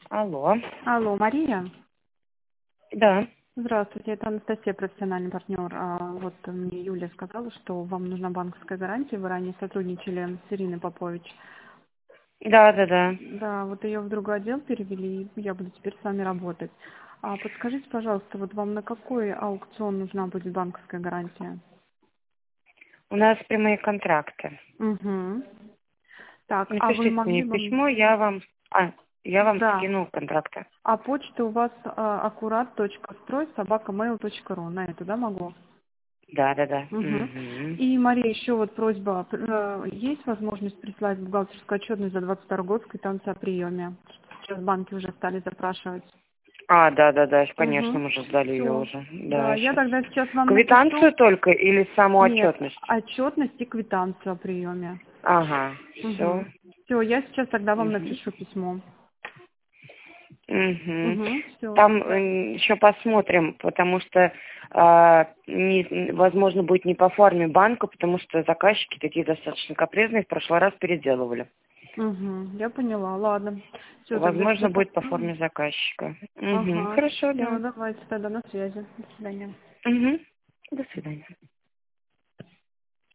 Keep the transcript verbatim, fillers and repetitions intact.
Алло. Алло, Мария? Да. Здравствуйте, это Анастасия, профессиональный партнер. А, Вот мне Юля сказала, что вам нужна банковская гарантия. Вы ранее сотрудничали с Ириной Попович. Да, да, да. Да, вот ее в другой отдел перевели, и я буду теперь с вами работать. А подскажите, пожалуйста, вот вам на какой аукцион нужна будет банковская гарантия? У нас прямые контракты. Угу. Так, а вы Напишите мне могли бы... письмо, я вам... А, я вам Да. скину контракты. А почта у вас а, аккурат точка строй собака мейл точка ру. На это, да, могу? Да, да, да. Мгм. Угу. И, Мария, еще вот просьба. Э, Есть возможность прислать бухгалтерскую отчетность за двадцать второй год с квитанцией о приеме? Сейчас банки уже стали запрашивать. А, да, да, да, конечно, Угу. мы же сдали ее Все. уже. Да, Да, я сейчас. тогда сейчас вам напишу. Квитанцию только или саму Нет, отчетность? отчетность и квитанцию о приеме. Ага, все. Угу. Все, я сейчас тогда вам Угу. напишу письмо. Угу. Угу. Все. Там еще посмотрим, потому что, а, не, возможно, будет не по форме банка, потому что заказчики такие достаточно капризные, в прошлый раз переделывали. Угу. Я поняла. Ладно. Все, тогда Возможно, сейчас будет по открою. форме заказчика. Угу. Ага. Хорошо, Все, да. давайте тогда на связи. До свидания. Угу. До свидания.